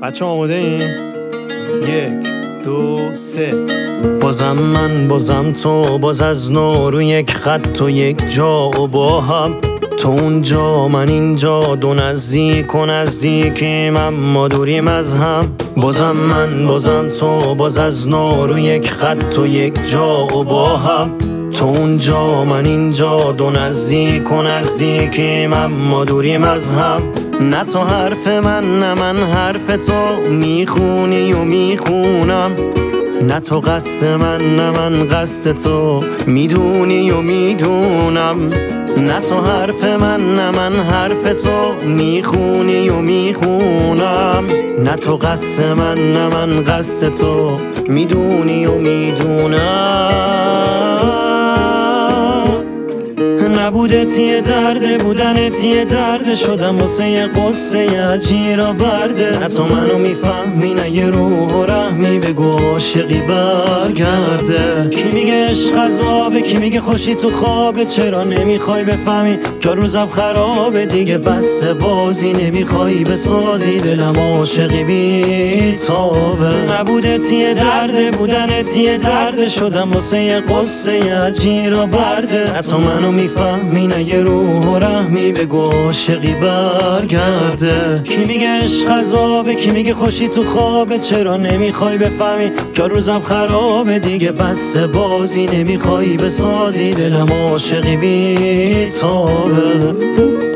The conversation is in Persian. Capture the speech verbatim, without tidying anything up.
بچه آماده این؟ یک دو سه. بازم من بازم تو، باز از نو رو یک خط و یک جا و با هم، تو اونجا من اینجا، دو نزدیک و نزدیکیم اما دوریم از هم. بازم من بازم تو، باز از نو رو یک خط و یک جا و با هم، تو اونجا من اینجا، دو نزدیک و نزدیکیم اما دوریم از هم. نه تو حرف من نه من حرف تو، میخونی و میخونم. نه تو قصد من نه من قصد تو، میدونی و میدونم. نه تو حرف من نه من حرف تو، میخونی و میخونم. نه تو قصد من نه من قصد تو، میدونی و میدونم. نبودت یه درده، بودنت یه درده، شدم واسه یه قصه عجیر و برده. نه تو منو میفهمی نه یه روح و رحمی، بگو عاشقی برگرده. کی میگه عشق عذابه، کی میگه خوشی تو خوابه، چرا نمیخوای بفهمی که روزم خرابه دیگه؟ بس بازی نمیخوای بسازی، دلم عاشقی بی تابه. نبودت یه درده، بودنت یه درده، شدم واسه یه قصه عجیر و برده. نه تو منو میفهمی می نه یه روح و رحمی، بگو عاشقی برگرده. کی میگه عشق عذابه، کی میگه خوشی تو خوابه، چرا نمیخوای بفهمی که روزم خرابه دیگه؟ بس بازی نمیخوای بسازی، دلم عاشقی بی تابه.